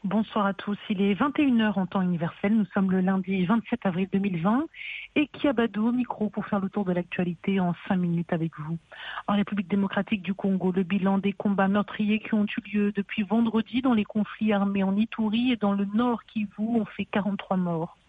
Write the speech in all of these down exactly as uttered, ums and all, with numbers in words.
Bonsoir à tous. Il est vingt et une heures en temps universel. Nous sommes le lundi vingt-sept avril deux mille vingt et Kiabadou au micro pour faire le tour de l'actualité en cinq minutes avec vous. En République démocratique du Congo, le bilan des combats meurtriers qui ont eu lieu depuis vendredi dans les conflits armés en Ituri et dans le nord Kivu ont fait quarante-trois morts.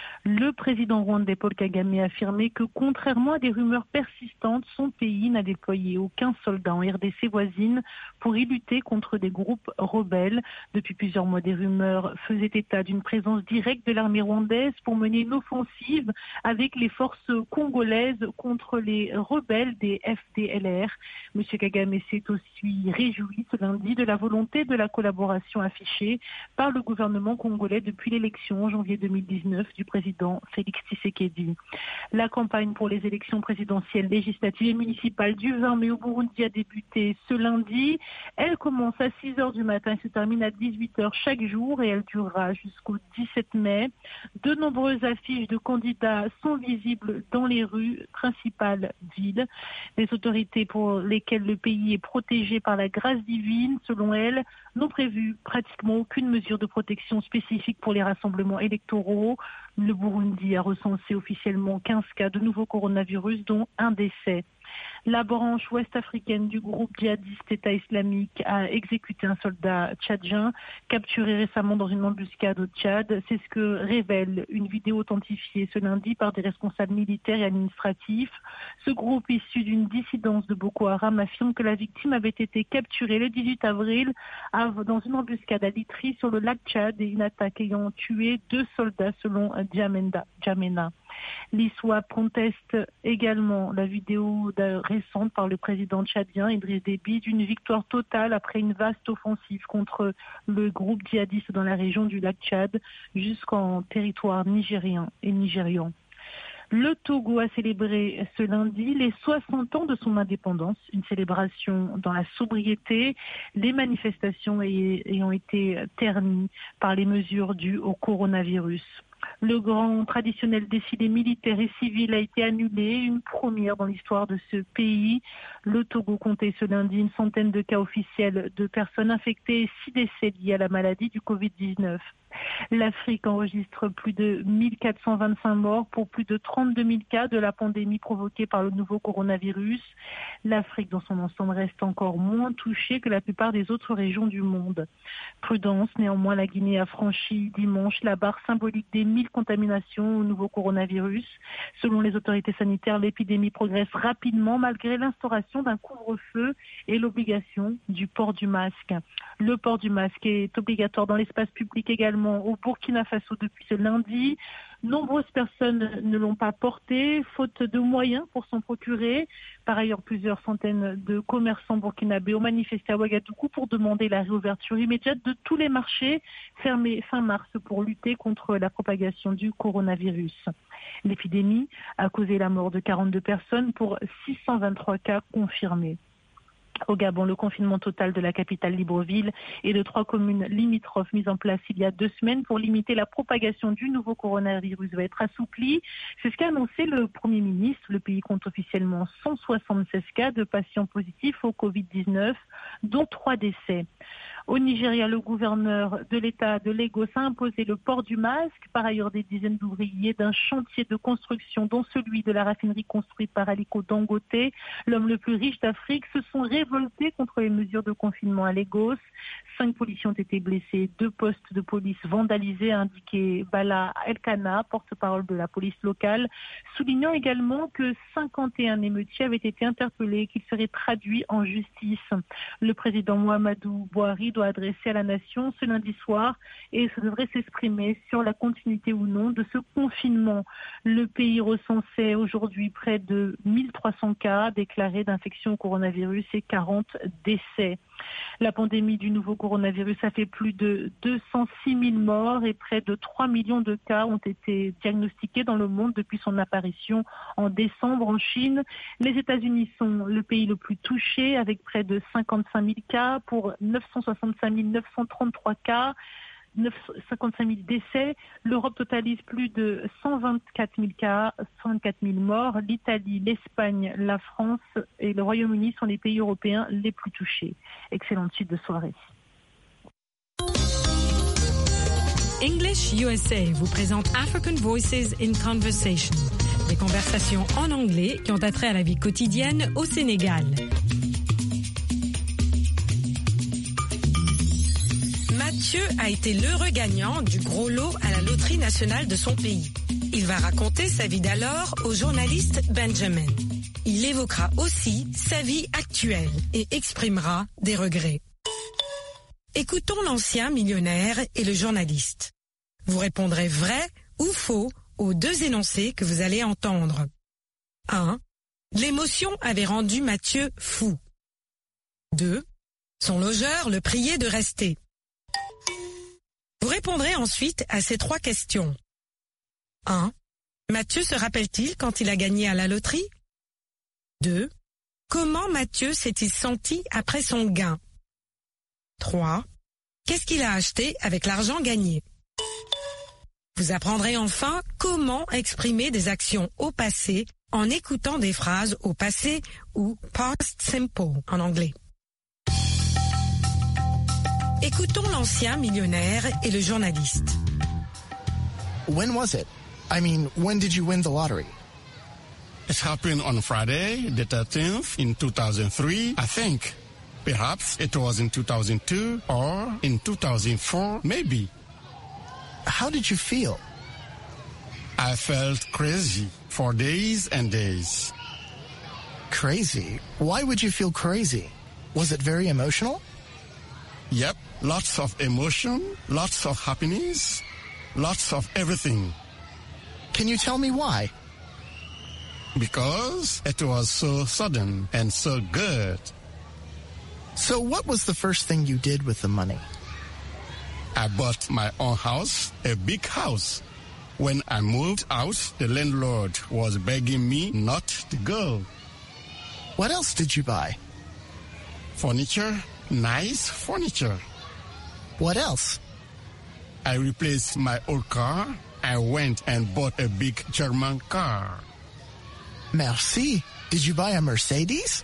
Le président rwandais Paul Kagame a affirmé que, contrairement à des rumeurs persistantes, son pays n'a déployé aucun soldat en R D C voisine pour y lutter contre des groupes rebelles. Depuis plusieurs mois, des rumeurs faisaient état d'une présence directe de l'armée rwandaise pour mener une offensive avec les forces congolaises contre les rebelles des F D L R. M. Kagame s'est aussi réjoui ce lundi de la volonté de la collaboration affichée par le gouvernement congolais depuis l'élection en janvier deux mille dix-neuf du président Félix Tshisekedi. La campagne pour les élections présidentielles, législatives et municipales du vingt mai au Burundi a débuté ce lundi. Elle commence à six heures du matin et se termine à dix-huit heures chaque jour et elle durera jusqu'au dix-sept mai. De nombreuses affiches de candidats sont visibles dans les rues principales villes. Les autorités pour lesquelles le pays est protégé par la grâce divine, selon elles, n'ont prévu pratiquement aucune mesure de protection spécifique pour les rassemblements électoraux. Le Burundi a recensé officiellement quinze cas de nouveau coronavirus, dont un décès. La branche ouest-africaine du groupe djihadiste État islamique a exécuté un soldat tchadien capturé récemment dans une embuscade au Tchad. C'est ce que révèle une vidéo authentifiée ce lundi par des responsables militaires et administratifs. Ce groupe issu d'une dissidence de Boko Haram affirme que la victime avait été capturée le dix-huit avril dans une embuscade à Litri sur le lac Tchad et une attaque ayant tué deux soldats selon Djamena. L'I S W A P conteste également la vidéo récente par le président tchadien Idriss Déby d'une victoire totale après une vaste offensive contre le groupe djihadiste dans la région du lac Tchad jusqu'en territoire nigérien et nigérian. Le Togo a célébré ce lundi les soixante ans de son indépendance, une célébration dans la sobriété, les manifestations ayant été ternies par les mesures dues au coronavirus. Le grand traditionnel défilé militaire et civil a été annulé, une première dans l'histoire de ce pays. Le Togo comptait ce lundi une centaine de cas officiels de personnes infectées et six décès liés à la maladie du covid dix-neuf. L'Afrique enregistre plus de mille quatre cent vingt-cinq morts pour plus de trente-deux mille cas de la pandémie provoquée par le nouveau coronavirus. L'Afrique dans son ensemble reste encore moins touchée que la plupart des autres régions du monde. Prudence, néanmoins, la Guinée a franchi dimanche la barre symbolique des mille contaminations au nouveau coronavirus. Selon les autorités sanitaires, l'épidémie progresse rapidement malgré l'instauration d'un couvre-feu et l'obligation du port du masque. Le port du masque est obligatoire dans l'espace public également au Burkina Faso depuis ce lundi. Nombreuses personnes ne l'ont pas porté, faute de moyens pour s'en procurer. Par ailleurs, plusieurs centaines de commerçants burkinabés ont manifesté à Ouagadougou pour demander la réouverture immédiate de tous les marchés fermés fin mars pour lutter contre la propagation du coronavirus. L'épidémie a causé la mort de quarante-deux personnes pour six cent vingt-trois cas confirmés. Au Gabon, le confinement total de la capitale Libreville et de trois communes limitrophes mises en place il y a deux semaines pour limiter la propagation du nouveau coronavirus va être assoupli. C'est ce qu'a annoncé le Premier ministre. Le pays compte officiellement cent soixante-seize cas de patients positifs au covid dix-neuf, dont trois décès. Au Nigeria, le gouverneur de l'État de Lagos a imposé le port du masque. Par ailleurs, des dizaines d'ouvriers d'un chantier de construction, dont celui de la raffinerie construite par Aliko Dangote, l'homme le plus riche d'Afrique, se sont révoltés contre les mesures de confinement à Lagos. Cinq policiers ont été blessés, deux postes de police vandalisés, a indiqué Bala Elkana, porte-parole de la police locale, soulignant également que cinquante et un émeutiers avaient été interpellés et qu'ils seraient traduits en justice. Le président Muhammadu Buhari doit adresser à la nation ce lundi soir et ça devrait s'exprimer sur la continuité ou non de ce confinement. Le pays recensait aujourd'hui près de mille trois cents cas déclarés d'infection au coronavirus et quarante décès. La pandémie du nouveau coronavirus a fait plus de deux cent six mille morts et près de trois millions de cas ont été diagnostiqués dans le monde depuis son apparition en décembre en Chine. Les États-Unis sont le pays le plus touché avec près de cinquante-cinq mille cas pour neuf cent soixante-cinq mille neuf cent trente-trois cas. cinquante-cinq mille décès. L'Europe totalise plus de cent vingt-quatre mille cas, cent vingt-quatre mille morts. L'Italie, l'Espagne, la France et le Royaume-Uni sont les pays européens les plus touchés. Excellente suite de soirée. English U S A vous présente African Voices in Conversation, des conversations en anglais qui ont attrait à la vie quotidienne au Sénégal. Mathieu a été l'heureux gagnant du gros lot à la loterie nationale de son pays. Il va raconter sa vie d'alors au journaliste Benjamin. Il évoquera aussi sa vie actuelle et exprimera des regrets. Écoutons l'ancien millionnaire et le journaliste. Vous répondrez vrai ou faux aux deux énoncés que vous allez entendre. un. L'émotion avait rendu Mathieu fou. deux. Son logeur le priait de rester. Vous répondrez ensuite à ces trois questions. un. Mathieu se rappelle-t-il quand il a gagné à la loterie? deux. Comment Mathieu s'est-il senti après son gain? trois. Qu'est-ce qu'il a acheté avec l'argent gagné? Vous apprendrez enfin comment exprimer des actions au passé en écoutant des phrases au passé ou past simple en anglais. Écoutons l'ancien millionnaire et le journaliste. When was it? I mean, when did you win the lottery? It happened on Friday, the thirteenth, in two thousand three, I think. Perhaps it was in two thousand two or in two thousand four, maybe. How did you feel? I felt crazy for days and days. Crazy? Why would you feel crazy? Was it very emotional? Yep, lots of emotion, lots of happiness, lots of everything. Can you tell me why? Because it was so sudden and so good. So what was the first thing you did with the money? I bought my own house, a big house. When I moved out, the landlord was begging me not to go. What else did you buy? Furniture, nice furniture. What else? I replaced my old car. I went and bought a big German car. Merci. Did you buy a Mercedes?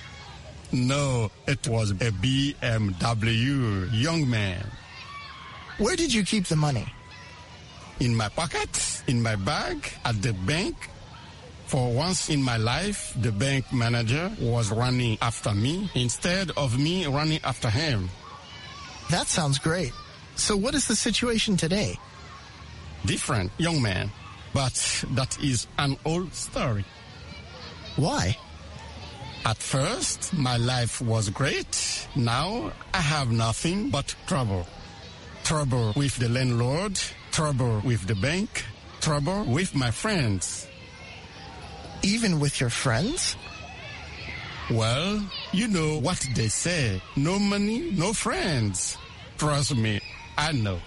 No, it was a B M W, young man. Where did you keep the money? In my pocket, in my bag, at the bank. For once in my life, the bank manager was running after me instead of me running after him. That sounds great. So what is the situation today? Different, young man. But that is an old story. Why? At first, my life was great. Now, I have nothing but trouble. Trouble with the landlord, trouble with the bank, trouble with my friends. Even with your friends? Well, you know what they say. No money, no friends. Trust me, I know.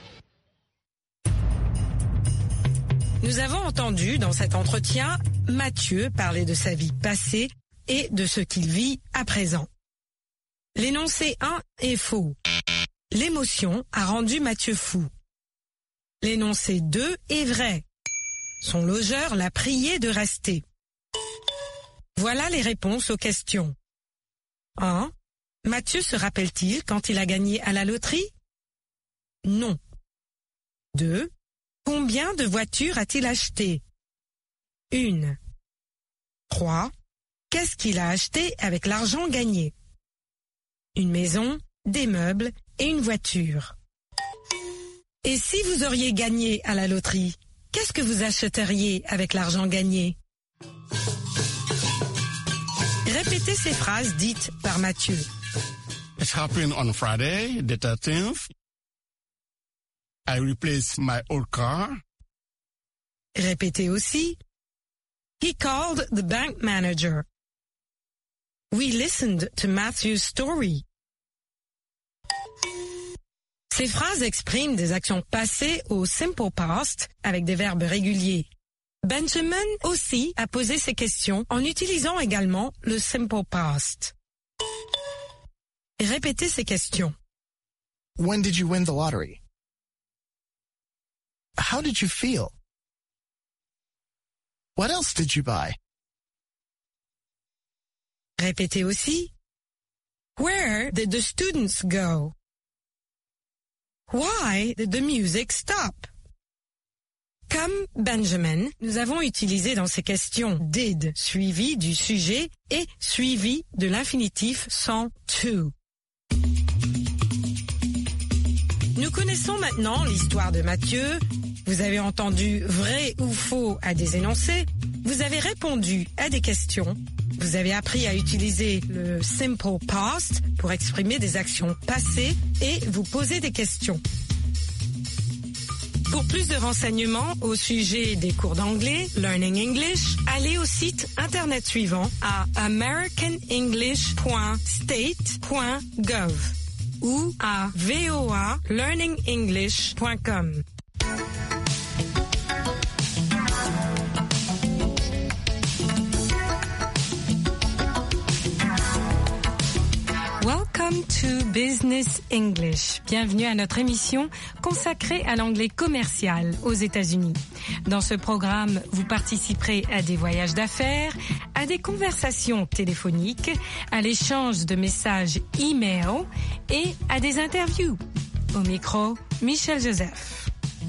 Nous avons entendu dans cet entretien Mathieu parler de sa vie passée et de ce qu'il vit à présent. L'énoncé un est faux. L'émotion a rendu Mathieu fou. L'énoncé deux est vrai. Son logeur l'a prié de rester. Voilà les réponses aux questions. un. Mathieu se rappelle-t-il quand il a gagné à la loterie? Non. deux. Combien de voitures a-t-il acheté? Une. trois. Qu'est-ce qu'il a acheté avec l'argent gagné? Une maison, des meubles et une voiture. Et si vous auriez gagné à la loterie, qu'est-ce que vous achèteriez avec l'argent gagné? Répétez ces phrases dites par Mathieu. It happened on Friday, the thirteenth. I replaced my old car. Répétez aussi. He called the bank manager. We listened to Matthew's story. Ces phrases expriment des actions passées au simple past avec des verbes réguliers. Benjamin aussi a posé ces questions en utilisant également le simple past. Répétez ces questions. When did you win the lottery? How did you feel? What else did you buy? Répétez aussi. Where did the students go? Why did the music stop? Comme Benjamin, nous avons utilisé dans ces questions did suivi du sujet et suivi de l'infinitif sans to. Nous connaissons maintenant l'histoire de Mathieu. Vous avez entendu vrai ou faux à des énoncés. Vous avez répondu à des questions. Vous avez appris à utiliser le simple past pour exprimer des actions passées et vous poser des questions. Pour plus de renseignements au sujet des cours d'anglais, Learning English, allez au site internet suivant à american english point state point gov ou à voa learning english point com. Welcome to Business English. Bienvenue à notre émission consacrée à l'anglais commercial aux États-Unis. Dans ce programme, vous participerez à des voyages d'affaires, à des conversations téléphoniques, à l'échange de messages e-mail et à des interviews. Au micro, Michel Joseph.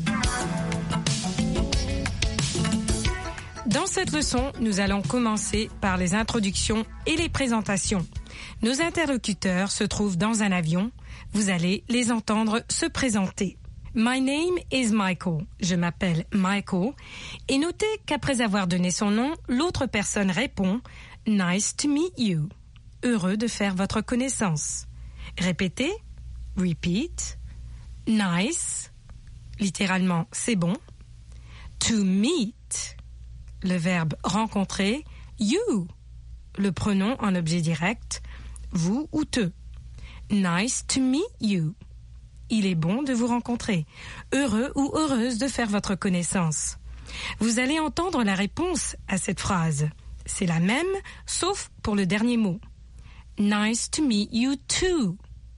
Dans cette leçon, nous allons commencer par les introductions et les présentations. Nos interlocuteurs se trouvent dans un avion. Vous allez les entendre se présenter. My name is Michael. Je m'appelle Michael. Et notez qu'après avoir donné son nom, l'autre personne répond « Nice to meet you ». Heureux de faire votre connaissance. Répétez. Repeat. Nice. Littéralement, c'est bon. To meet. Le verbe rencontrer. You. Le pronom en objet direct. Vous ou te. Nice to meet you. Il est bon de vous rencontrer. Heureux ou heureuse de faire votre connaissance. Vous allez entendre la réponse à cette phrase. C'est la même, sauf pour le dernier mot. Nice to meet you too.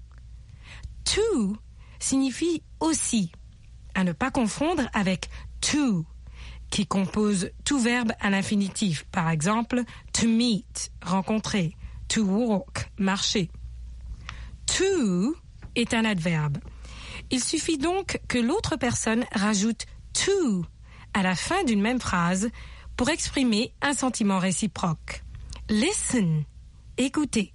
To signifie aussi, à ne pas confondre avec to, qui compose tout verbe à l'infinitif. Par exemple, to meet, rencontrer. To walk, marcher. To est un adverbe. Il suffit donc que l'autre personne rajoute to à la fin d'une même phrase pour exprimer un sentiment réciproque. Listen, écoutez.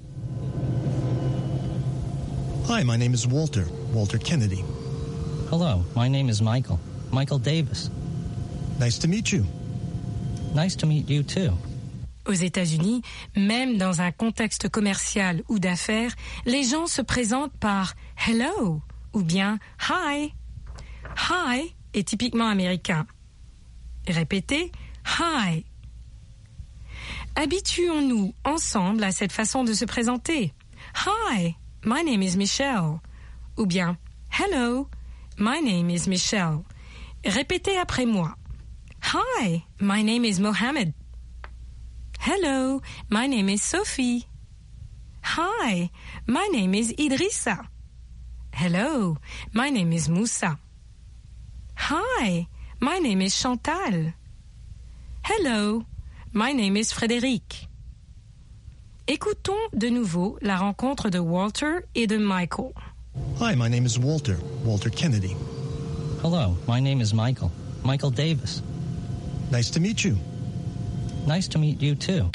Hi, my name is Walter, Walter Kennedy. Hello, my name is Michael, Michael Davis. Nice to meet you. Nice to meet you too. Aux États-Unis, même dans un contexte commercial ou d'affaires, les gens se présentent par « hello » ou bien « hi ». « Hi » est typiquement américain. Répétez « hi ». Habituons-nous ensemble à cette façon de se présenter. « Hi, my name is Michelle » ou bien « hello, my name is Michelle ». Répétez après moi. « Hi, my name is Mohammed ». Hello, my name is Sophie. Hi, my name is Idrissa. Hello, my name is Moussa. Hi, my name is Chantal. Hello, my name is Frédéric. Écoutons de nouveau la rencontre de Walter et de Michael. Hi, my name is Walter, Walter Kennedy. Hello, my name is Michael, Michael Davis. Nice to meet you. Nice to meet you too.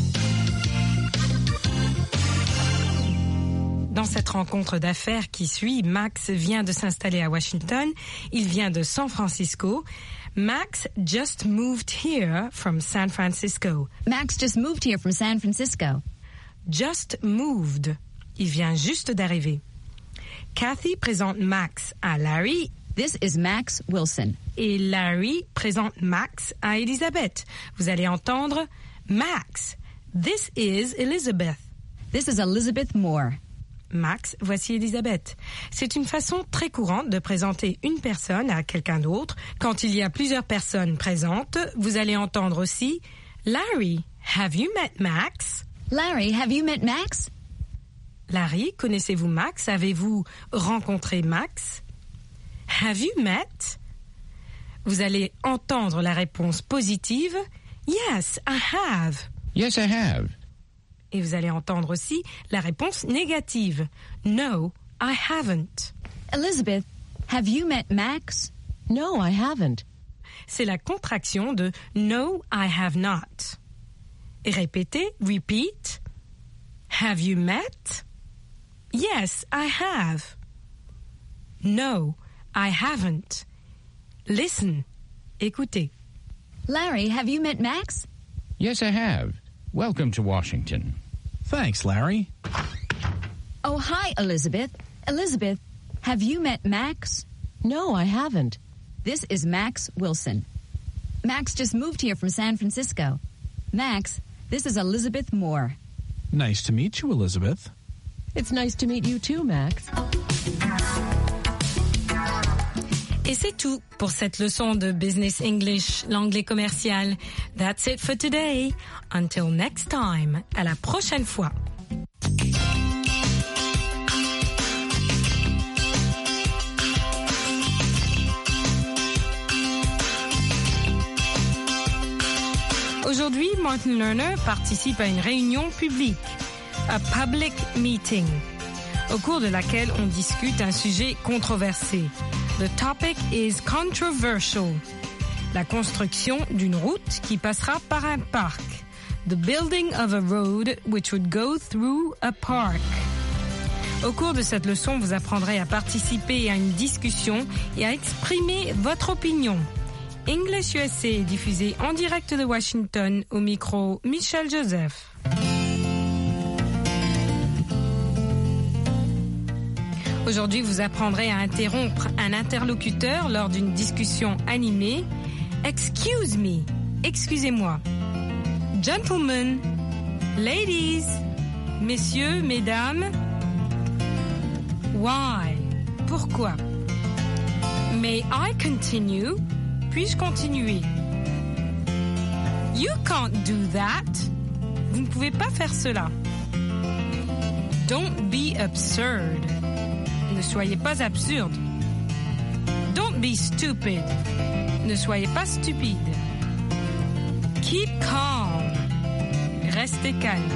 Dans cette rencontre d'affaires qui suit, Max vient de s'installer à Washington. Il vient de San Francisco. Max just moved here from San Francisco. Max just moved here from San Francisco. Just moved. Il vient juste d'arriver. Kathy présente Max à Larry. This is Max Wilson. Et Larry présente Max à Elizabeth. Vous allez entendre Max. This is Elizabeth. This is Elizabeth Moore. Max, voici Elizabeth. C'est une façon très courante de présenter une personne à quelqu'un d'autre. Quand il y a plusieurs personnes présentes, vous allez entendre aussi Larry, have you met Max? Larry, have you met Max? Larry, connaissez-vous Max? Avez-vous rencontré Max? Have you met? Vous allez entendre la réponse positive. Yes, I have. Yes, I have. Et vous allez entendre aussi la réponse négative. No, I haven't. Elizabeth, Have you met Max? No, I haven't. C'est la contraction de No, I have not. Et répétez, repeat. Have you met? Yes, I have. No, I haven't. Listen. Écoutez. Larry, have you met Max? Yes, I have. Welcome to Washington. Thanks, Larry. Oh, hi, Elizabeth. Elizabeth, have you met Max? No, I haven't. This is Max Wilson. Max just moved here from San Francisco. Max, this is Elizabeth Moore. Nice to meet you, Elizabeth. It's nice to meet you too, Max. Et c'est tout pour cette leçon de Business English, l'anglais commercial. That's it for today. Until next time. À la prochaine fois. Aujourd'hui, Martin Lerner participe à une réunion publique, a public meeting, au cours de laquelle on discute un sujet controversé. The topic is controversial. La construction d'une route qui passera par un parc. The building of a road which would go through a park. Au cours de cette leçon, vous apprendrez à participer à une discussion et à exprimer votre opinion. English U S A est diffusé en direct de Washington au micro Michel Joseph. Aujourd'hui, vous apprendrez à interrompre un interlocuteur lors d'une discussion animée. Excuse me, excusez-moi. Gentlemen, ladies, messieurs, mesdames. Why? Pourquoi? May I continue? Puis-je continuer? You can't do that. Vous ne pouvez pas faire cela. Don't be absurd. Ne soyez pas absurde. Don't be stupid. Ne soyez pas stupide. Keep calm. Restez calme.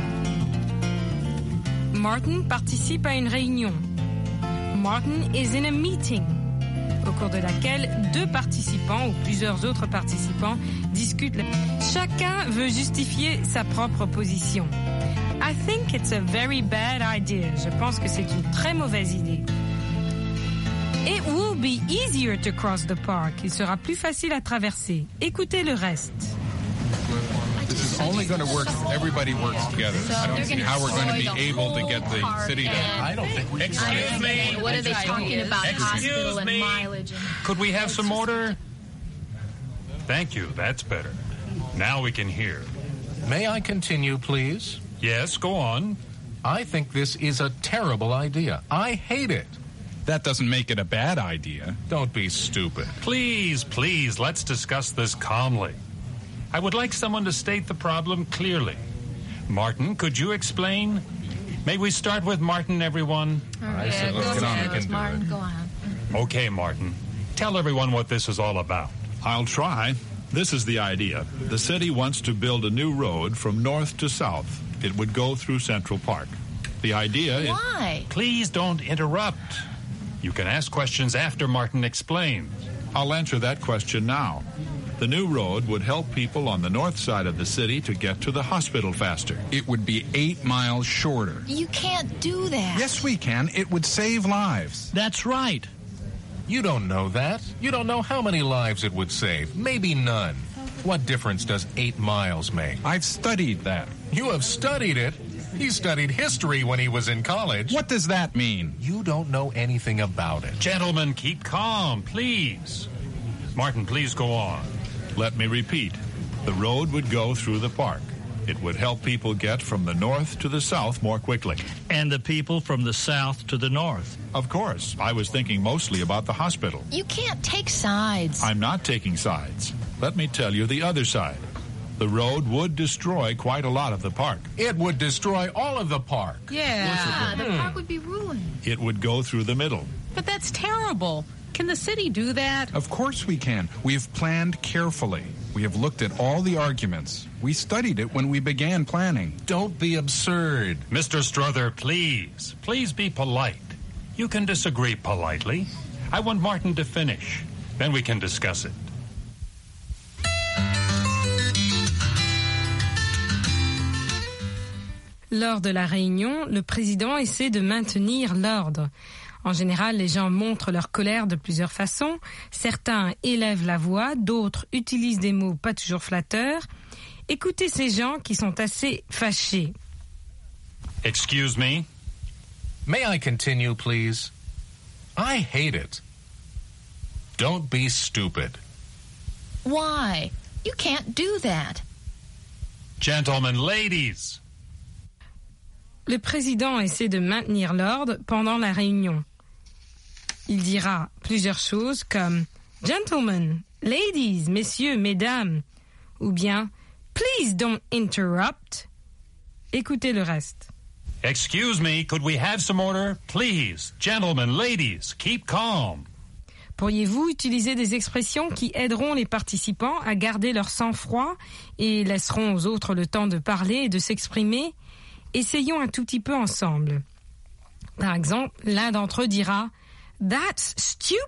Martin participe à une réunion. Martin is in a meeting, au cours de laquelle deux participants ou plusieurs autres participants discutent. Chacun veut justifier sa propre position. I think it's a very bad idea. Je pense que c'est une très mauvaise idée. It will be easier to cross the park. Il sera plus facile à traverser. Écoutez le reste. This is only going to work if everybody works together. I don't see how we're going to be able to get the city to... I don't think we... Excuse me. What are they talking about? Hospital and mileage. Could we have some order? Thank you. That's better. Now we can hear. May I continue, please? Yes, go on. I think this is a terrible idea. I hate it. That doesn't make it a bad idea. Don't be stupid. Please, please, let's discuss this calmly. I would like someone to state the problem clearly. Martin, could you explain? May we start with Martin, everyone? I said let's get on with Martin, go on. Okay, Martin. Tell everyone what this is all about. I'll try. This is the idea. The city wants to build a new road from north to south. It would go through Central Park. The idea is... Why? Please don't interrupt. You can ask questions after Martin explains. I'll answer that question now. The new road would help people on the north side of the city to get to the hospital faster. It would be eight miles shorter. You can't do that. Yes, we can. It would save lives. That's right. You don't know that. You don't know how many lives it would save. Maybe none. What difference does eight miles make? I've studied that. You have studied it? He studied history when he was in college. What does that mean? You don't know anything about it. Gentlemen, keep calm, please. Martin, please go on. Let me repeat. The road would go through the park. It would help people get from the north to the south more quickly. And the people from the south to the north. Of course. I was thinking mostly about the hospital. You can't take sides. I'm not taking sides. Let me tell you the other side. The road would destroy quite a lot of the park. It would destroy all of the park. Yeah, yeah the park would be ruined. It would go through the middle. But that's terrible. Can the city do that? Of course we can. We have planned carefully. We have looked at all the arguments. We studied it when we began planning. Don't be absurd. Mister Strother, please. Please be polite. You can disagree politely. I want Martin to finish. Then we can discuss it. Lors de la réunion, le président essaie de maintenir l'ordre. En général, les gens montrent leur colère de plusieurs façons. Certains élèvent la voix, d'autres utilisent des mots pas toujours flatteurs. Écoutez ces gens qui sont assez fâchés. Excuse me? May I continue, please? I hate it. Don't be stupid. Why? You can't do that. Gentlemen, ladies. Le président essaie de maintenir l'ordre pendant la réunion. Il dira plusieurs choses comme « Gentlemen, ladies, messieurs, mesdames » ou bien « Please don't interrupt ». Écoutez le reste. Excuse me, could we have some order? Please, gentlemen, ladies, keep calm. Pourriez-vous utiliser des expressions qui aideront les participants à garder leur sang-froid et laisseront aux autres le temps de parler et de s'exprimer? Essayons un tout petit peu ensemble. Par exemple, l'un d'entre eux dira « That's stupid ».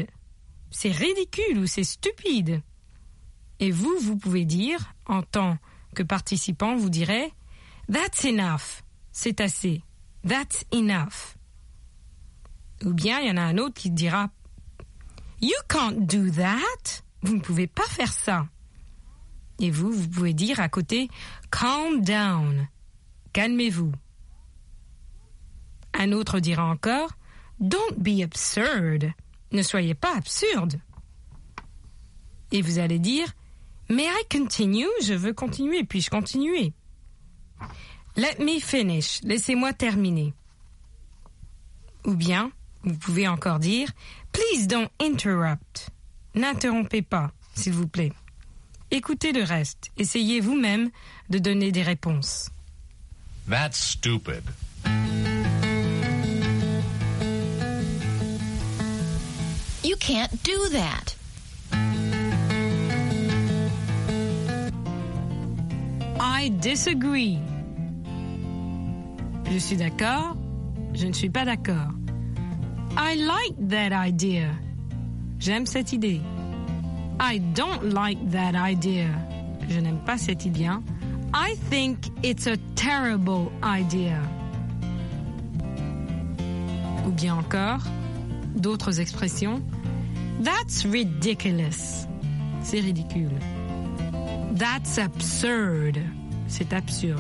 C'est ridicule ou c'est stupide. Et vous, vous pouvez dire, en tant que participant, vous direz « That's enough ». C'est assez. That's enough. Ou bien, il y en a un autre qui dira « You can't do that ». Vous ne pouvez pas faire ça. Et vous, vous pouvez dire à côté « Calm down ». Calmez-vous. Un autre dira encore « Don't be absurd ». Ne soyez pas absurde. Et vous allez dire « May I continue ?» Je veux continuer, puis-je continuer? Let me finish. Laissez-moi terminer. Ou bien, vous pouvez encore dire « Please don't interrupt ». N'interrompez pas, s'il vous plaît. Écoutez le reste. Essayez vous-même de donner des réponses. That's stupid. You can't do that. I disagree. Je suis d'accord. Je ne suis pas d'accord. I like that idea. J'aime cette idée. I don't like that idea. Je n'aime pas cette idée. I think it's a terrible idea. Ou bien encore, d'autres expressions. That's ridiculous. C'est ridicule. That's absurd. C'est absurde.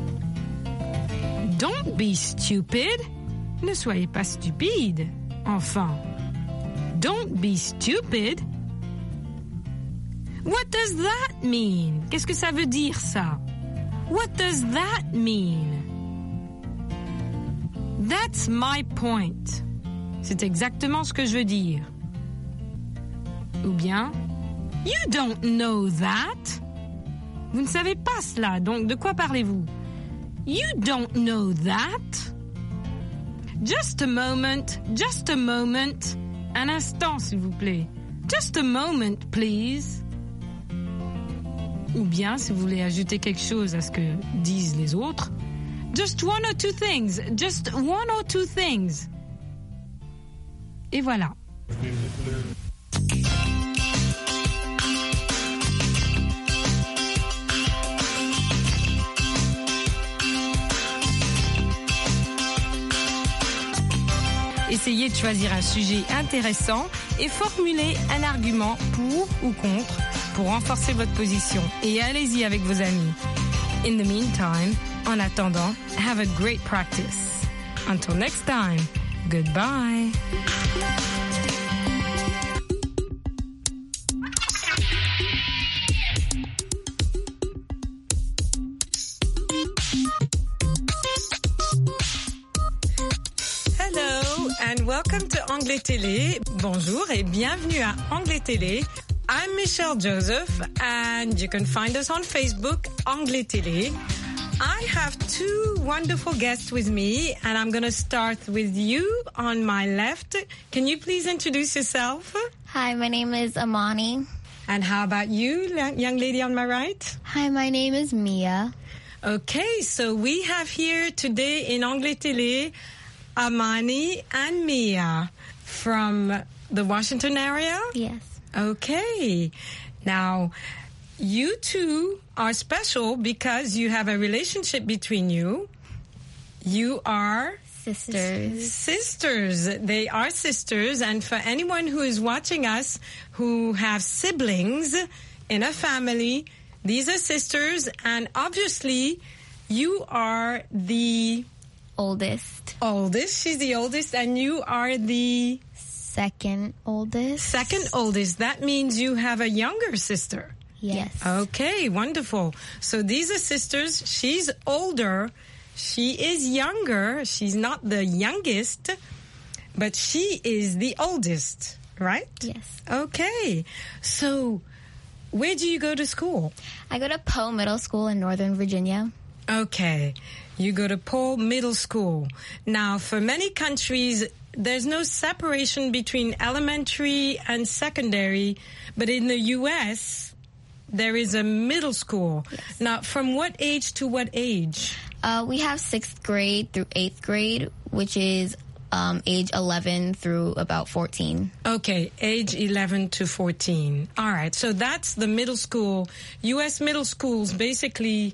Don't be stupid. Ne soyez pas stupide. Enfin. Don't be stupid. What does that mean? Qu'est-ce que ça veut dire, ça? What does that mean? That's my point. C'est exactement ce que je veux dire. Ou bien, you don't know that. Vous ne savez pas cela, donc de quoi parlez-vous? You don't know that. Just a moment, just a moment. Un instant, s'il vous plaît. Just a moment, please. Ou bien, si vous voulez ajouter quelque chose à ce que disent les autres, just one or two things, just one or two things. Et voilà. Essayez de choisir un sujet intéressant et formulez un argument pour ou contre pour renforcer votre position. Et allez-y avec vos amis. In the meantime, en attendant, have a great practice. Until next time, goodbye. And welcome to Anglais Télé. Bonjour et bienvenue à Anglais Télé. I'm Michelle Joseph and you can find us on Facebook, Anglais Télé. I have two wonderful guests with me and I'm going to start with you on my left. Can you please introduce yourself? Hi, my name is Amani. And how about you, young lady on my right? Hi, my name is Mia. Okay, so we have here today in Anglais Télé Amani and Mia from the Washington area? Yes. Okay. Now, you two are special because you have a relationship between you. You are sisters. Sisters. They are sisters. And for anyone who is watching us who have siblings in a family, these are sisters. And obviously, you are the oldest. Oldest. She's the oldest. And you are the second oldest. Second oldest. That means you have a younger sister. Yes. Okay, wonderful. So these are sisters. She's older. She is younger. She's not the youngest, but she is the oldest, right? Yes. Okay. So where do you go to school? I go to Poe Middle School in Northern Virginia. Okay. You go to Poe Middle School. Now, for many countries, there's no separation between elementary and secondary, but in the U S, there is a middle school. Yes. Now, from what age to what age? Uh, we have sixth grade through eighth grade, which is um, age eleven through about fourteen. Okay, age eleven to fourteen. All right, so that's the middle school. U S middle schools basically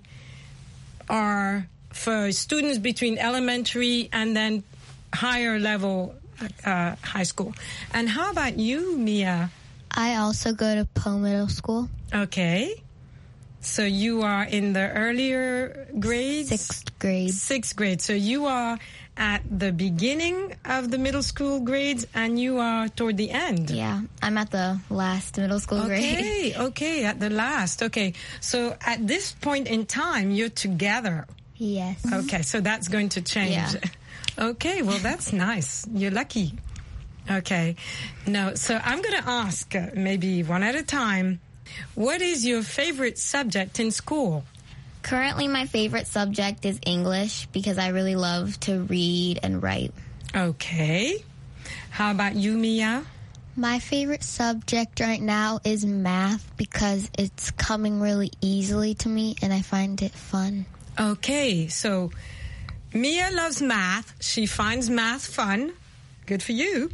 are for students between elementary and then higher level uh, high school. And how about you, Mia? I also go to Poe Middle School. Okay. So you are in the earlier grades? Sixth grade. Sixth grade. So you are at the beginning of the middle school grades and you are toward the end. Yeah, I'm at the last middle school okay, grade. Okay, okay, at the last. Okay. So at this point in time, you're together. Yes. Okay, so that's going to change. Yeah. Okay, well, that's nice. You're lucky. Okay. No, so I'm going to ask, uh, maybe one at a time, what is your favorite subject in school? Currently, my favorite subject is English because I really love to read and write. Okay. How about you, Mia? My favorite subject right now is math because it's coming really easily to me and I find it fun. Okay, so Mia loves math. She finds math fun. Good for you.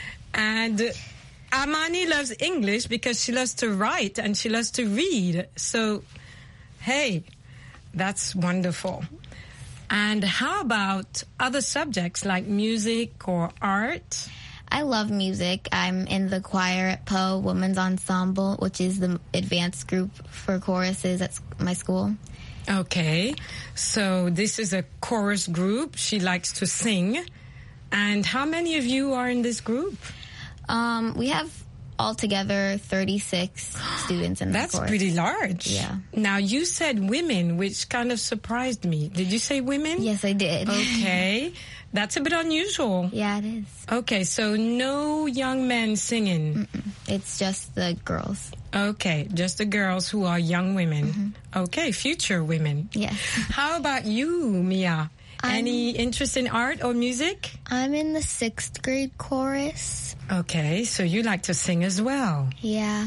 And Amani loves English because she loves to write and she loves to read. So, hey, that's wonderful. And how about other subjects like music or art? I love music. I'm in the choir at Poe Women's Ensemble, which is the advanced group for choruses at my school. Okay. So this is a chorus group. She likes to sing. And how many of you are in this group? Um, we have altogether thirty-six students in the That's chorus. pretty large. Yeah. Now, you said women, which kind of surprised me. Did you say women? Yes, I did. Okay. That's a bit unusual. Yeah, it is. Okay, so no young men singing. Mm-mm. It's just the girls. Okay, just the girls who are young women. Mm-hmm. Okay, future women. Yes. How about you, Mia? I'm, Any interest in art or music? I'm in the sixth grade chorus. Okay, so you like to sing as well. Yeah.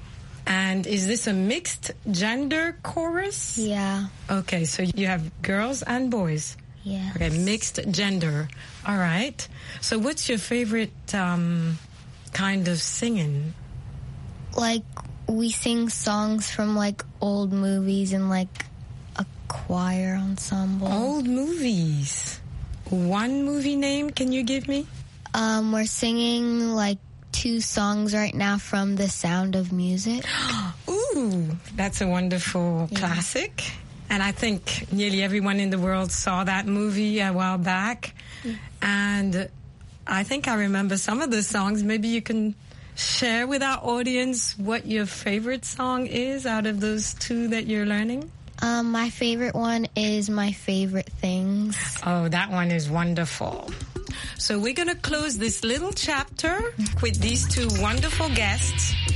And is this a mixed gender chorus? Yeah. Okay, so you have girls and boys. Yeah. Okay, mixed gender. All right. So what's your favorite um, kind of singing? Like, we sing songs from, like, old movies and, like, a choir ensemble. Old movies. One movie name can you give me? Um, we're singing, like, two songs right now from The Sound of Music. Ooh, that's a wonderful yeah. classic. And I think nearly everyone in the world saw that movie a while back. Mm. And I think I remember some of the songs. Maybe you can share with our audience what your favorite song is out of those two that you're learning. Um, my favorite one is My Favorite Things. Oh, that one is wonderful. So we're going to close this little chapter with these two wonderful guests.